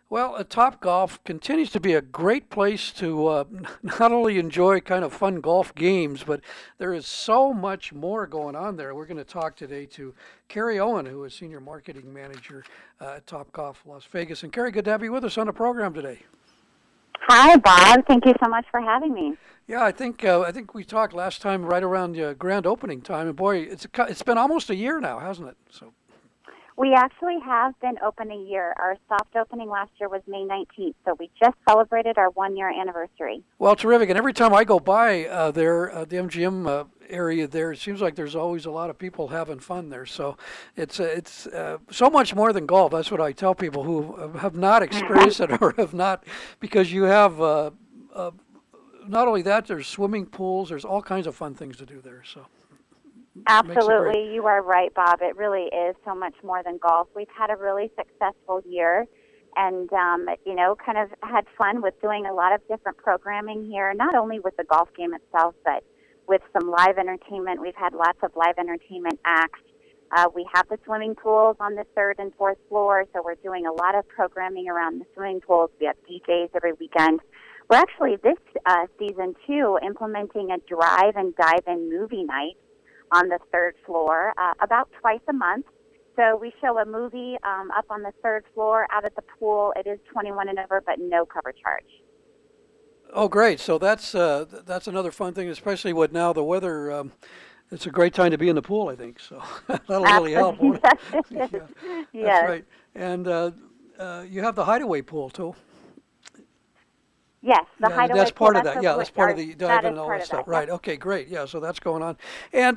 Well, Top Golf continues to be a great place to not only enjoy kind of fun golf games, but there is so much more going on there. We're going to talk today to Carrie Owen, who is Senior Marketing Manager at Top Golf Las Vegas. And Carrie, good to have you with us on the program today. Hi, Bob. Thank you so much for having me. Yeah, I think we talked last time right around the grand opening time, and boy, it's been almost a year now, hasn't it? So. We actually have been open a year. Our soft opening last year was May 19th, so we just celebrated our 1 year anniversary. Well, terrific. And every time I go by there, the MGM area there, it seems like there's always a lot of people having fun there. So it's so much more than golf. That's what I tell people who have not experienced it or have not, because you have not only that, there's swimming pools. There's all kinds of fun things to do there. So it makes it great. Absolutely. You are right, Bob. It really is so much more than golf. We've had a really successful year and, kind of had fun with doing a lot of different programming here, not only with the golf game itself, but with some live entertainment. We've had lots of live entertainment acts. We have the swimming pools on the third and fourth floor, so we're doing a lot of programming around the swimming pools. We have DJs every weekend. We're actually this season, too, implementing a drive and dive-in movie night on the third floor about twice a month. So we show a movie up on the third floor out at the pool. It is 21 and over, but no cover charge. Oh, great. So that's another fun thing, especially with now the weather. It's a great time to be in the pool, I think. So that'll really help, Absolutely. won't it? Yes, it Yeah, is. that's Yes. right. And you have the hideaway pool too. Yes, the Yeah, hideaway that's pool. part of That's that. a Yeah, great, that's part of the that diving is and all part that of stuff. that. Yep. Right. Okay, great. Yeah, so that's going on. And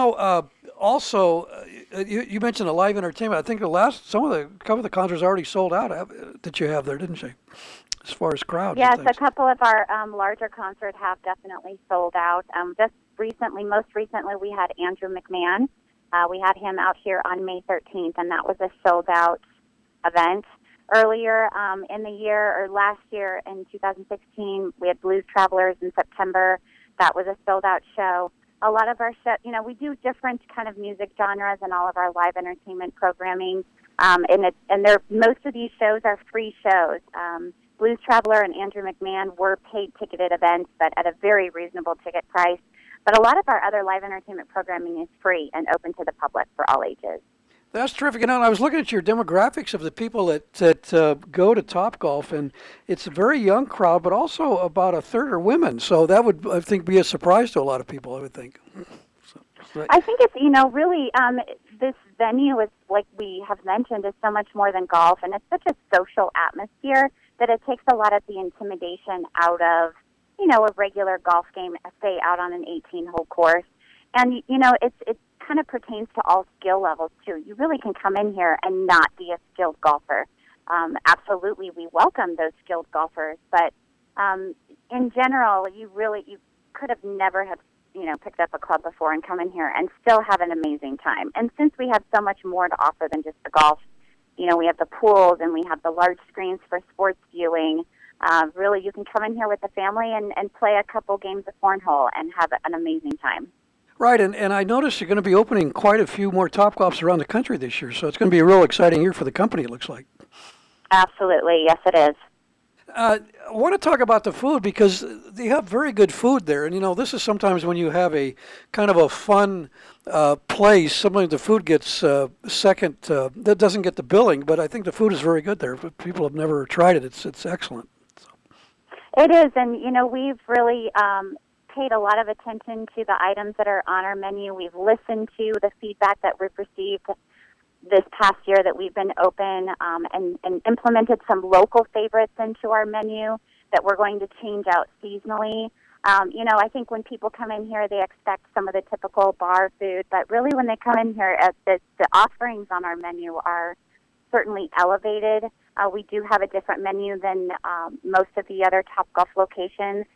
also, you mentioned the live entertainment. I think some of the couple of the concerts already sold out that you have there, didn't you? As far as crowds and Yes, a things. couple of our larger concerts have definitely sold out. Just recently, most recently, we had Andrew McMahon. We had him out here on May 13th, and that was a sold out event. Earlier in the year, or last year in 2016, we had Blues Travelers in September. That was a sold out show. A lot of our show, we do different kind of music genres in all of our live entertainment programming. Most of these shows are free shows. Blues Traveler and Andrew McMahon were paid ticketed events, but at a very reasonable ticket price. But a lot of our other live entertainment programming is free and open to the public for all ages. That's terrific. And I was looking at your demographics of the people that go to Top Golf, and it's a very young crowd, but also about a third are women. So that would, I think, be a surprise to a lot of people. I would think. So, I think it's, really, this venue is, like we have mentioned, is so much more than golf, and it's such a social atmosphere that it takes a lot of the intimidation out of, a regular golf game, say, out on an 18-hole course. And, it kind of pertains to all skill levels, too. You really can come in here and not be a skilled golfer. Absolutely, we welcome those skilled golfers, but in general, you could have never have picked up a club before and come in here and still have an amazing time. And since we have so much more to offer than just the golf, we have the pools and we have the large screens for sports viewing. Really, you can come in here with the family and play a couple games of cornhole and have an amazing time. right, and I noticed you're going to be opening quite a few more Top Golfs around the country this year. So it's going to be a real exciting year for the company. It looks like. Absolutely, yes, it is. I want to talk about the food because they have very good food there. And, this is sometimes when you have a kind of a fun place, sometimes the food gets second, that doesn't get the billing, but I think the food is very good there. If people have never tried it, it's excellent. So, It is, and we've really paid a lot of attention to the items that are on our menu. We've listened to the feedback that we've received this past year that we've been open, and implemented some local favorites into our menu that we're going to change out seasonally. I think when people come in here, they expect some of the typical bar food, but really when they come in here, the offerings on our menu are certainly elevated. We do have a different menu than most of the other Topgolf locations.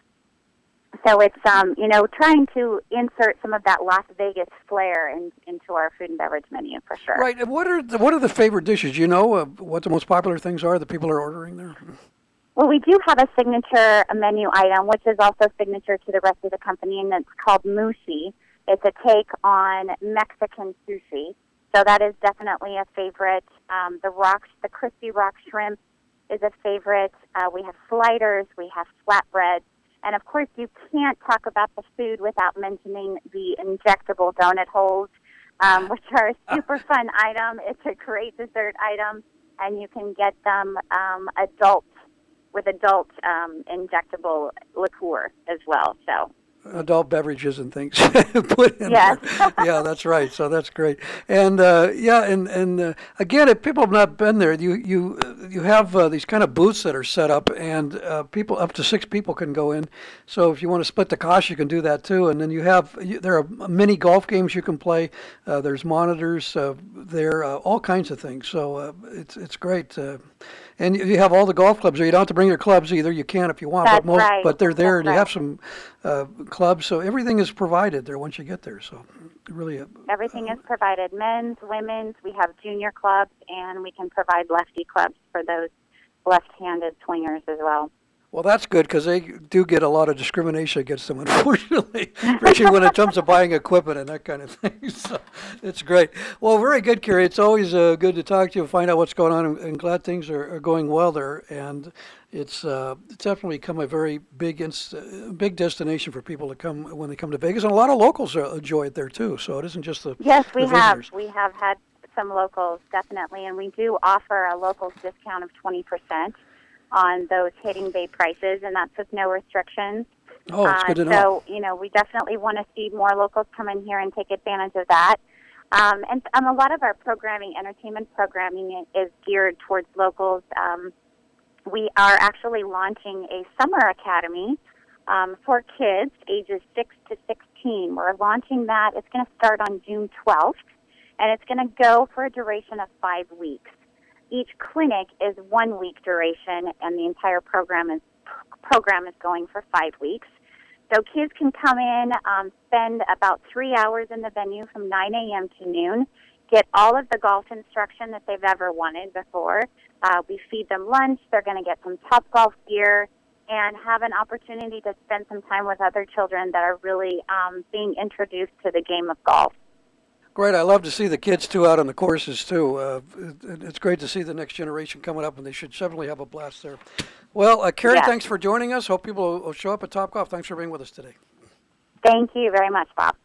So it's, trying to insert some of that Las Vegas flair into our food and beverage menu for sure. right. And what are the favorite dishes? Do you know what the most popular things are that people are ordering there? Well, we do have a signature menu item, which is also signature to the rest of the company, and it's called mushi. It's a take on Mexican sushi. So that is definitely a favorite. The crispy rock shrimp is a favorite. We have sliders, we have flatbreads, and of course you can't talk about the food without mentioning the injectable donut holes, which are a super fun item. It's a great dessert item, and you can get them adult injectable liqueur as well. So adult beverages and things put in yes. there. Yeah, that's right. So that's great. And again, if people have not been there, you have these kind of booths that are set up, and people up to 6 people can go in. So if you want to split the cost, you can do that too. And then there are mini golf games you can play. There's monitors there, all kinds of things. So it's great. And you have all the golf clubs there. You don't have to bring your clubs either. You can if you want, That's right. but they're there, That's and you right. have some clubs. So everything is provided there once you get there. So really, Everything is provided. Men's, women's. We have junior clubs, and we can provide lefty clubs for those left-handed swingers as well. well, that's good because they do get a lot of discrimination against them, unfortunately, especially when it comes to buying equipment and that kind of thing. So it's great. Well, very good, Carrie. It's always good to talk to you and find out what's going on, and glad things are going well there. And it's definitely become a very big destination for people to come when they come to Vegas, and a lot of locals enjoy it there too. So it isn't just the Yes, we the have. visitors. We have had some locals, definitely, and we do offer a locals discount of 20% on those hitting bay prices, and that's with no restrictions. Oh, it's good to know. So, we definitely want to see more locals come in here and take advantage of that. And a lot of our entertainment programming is geared towards locals. We are actually launching a summer academy for kids ages 6 to 16. We're launching that. It's going to start on June 12th, and it's going to go for a duration of 5 weeks. Each clinic is 1 week duration, and the entire program is going for 5 weeks. So kids can come in, spend about 3 hours in the venue from 9 a.m. to noon, get all of the golf instruction that they've ever wanted before. We feed them lunch. They're going to get some top golf gear and have an opportunity to spend some time with other children that are really being introduced to the game of golf. Great. I love to see the kids, too, out on the courses, too. It's great to see the next generation coming up, and they should definitely have a blast there. Well, Carrie, Yes. Thanks for joining us. Hope people will show up at Topgolf. Thanks for being with us today. Thank you very much, Bob.